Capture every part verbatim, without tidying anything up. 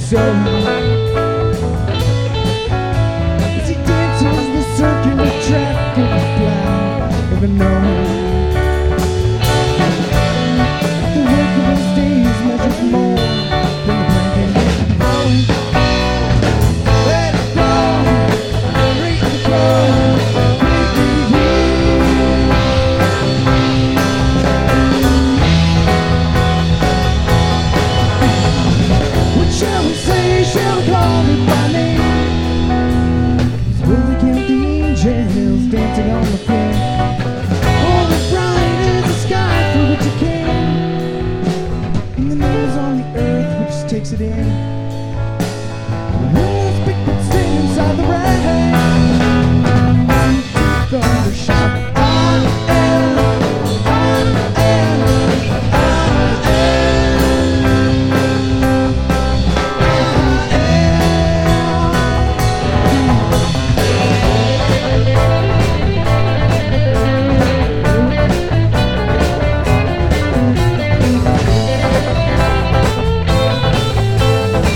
sun. As he dances the circular track of his plow, never knowing the work of his days measures more than the blanket going. Let it go, reach the ground, what shall we say, shall we call me by name? Will we count the angels dancing on the floor? Oh, the bright is the sky through which it came, and the nose on the earth which takes it in. Will those big boots sing inside the rain? Thunder shout, I am, I am, I am.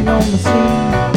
dancing on the scene.